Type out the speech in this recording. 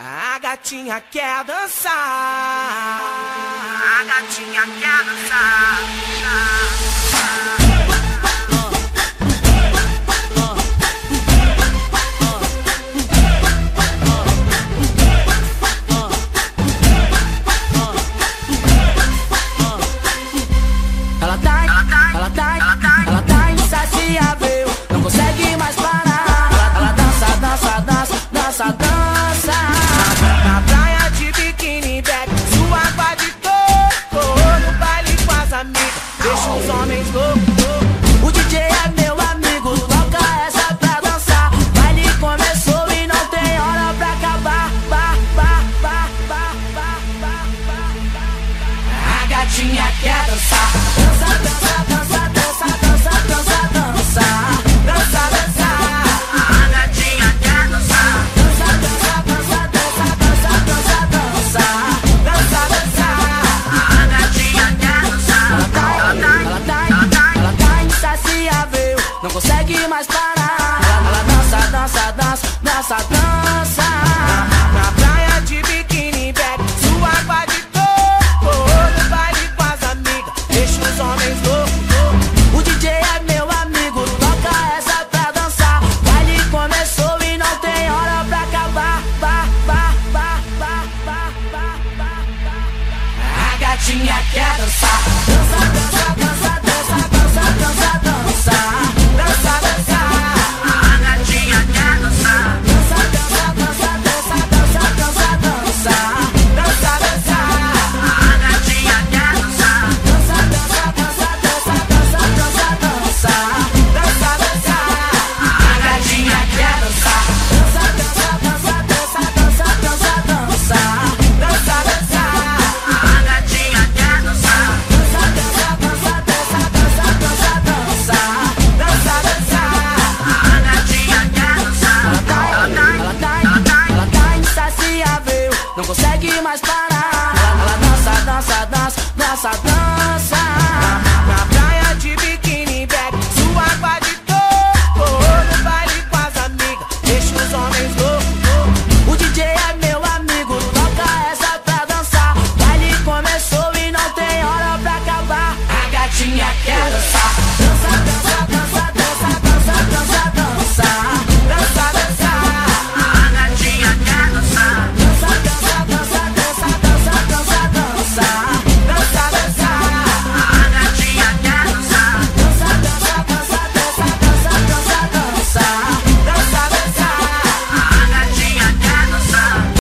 A gatinha quer dançar. A gatinha quer dançar. Ela tá insaciável, não consegue mais parar. Ela dança, dança, dança, dança, dança. Na praia de biquíni, bebe sua água de coco. No baile com as amigas, deixa os homens loucos. O DJ é meu amigo, toca essa pra dançar. Baile começou e não tem hora pra acabar. A gatinha quer dançar. Dança, dança, dança, dança, dança, dança, dança. Dança, dança. A gatinha quer dançar. Dança, dança, dança, dança, dança, dança, dança. Dança, dança. A gatinha quer dançar. Ela tá insaciável, não consegue mais parar. Ela dança, dança, dança, dança, dança. Na praia de biquíni, bebe sua água de coco. No baile com as amigas, deixa os homens loucos. O DJ é meu amigo, toca essa pra dançar. Baile começou e não tem hora pra acabar. A gatinha quer dançar. Dança, dança, dança, dança, dança, dança, dança. Dança, dança. A gatinha quer dançar. Dança, dança, dança, dança, dança, dança, dança. Dança, dança. A gatinha quer dançar. Dança, dança, dança, dança, dança, dança, dança. Dança, dança. A gatinha quer dançar. Dança, dança, dança, dança, dança, dança, dança. Dança, dança. A gatinha quer dançar. Dança, dança, dança, dança, dança, dança, dança. Dança, dança. A gatinha quer dançar. Ela tá insaciável, não consegue mais parar.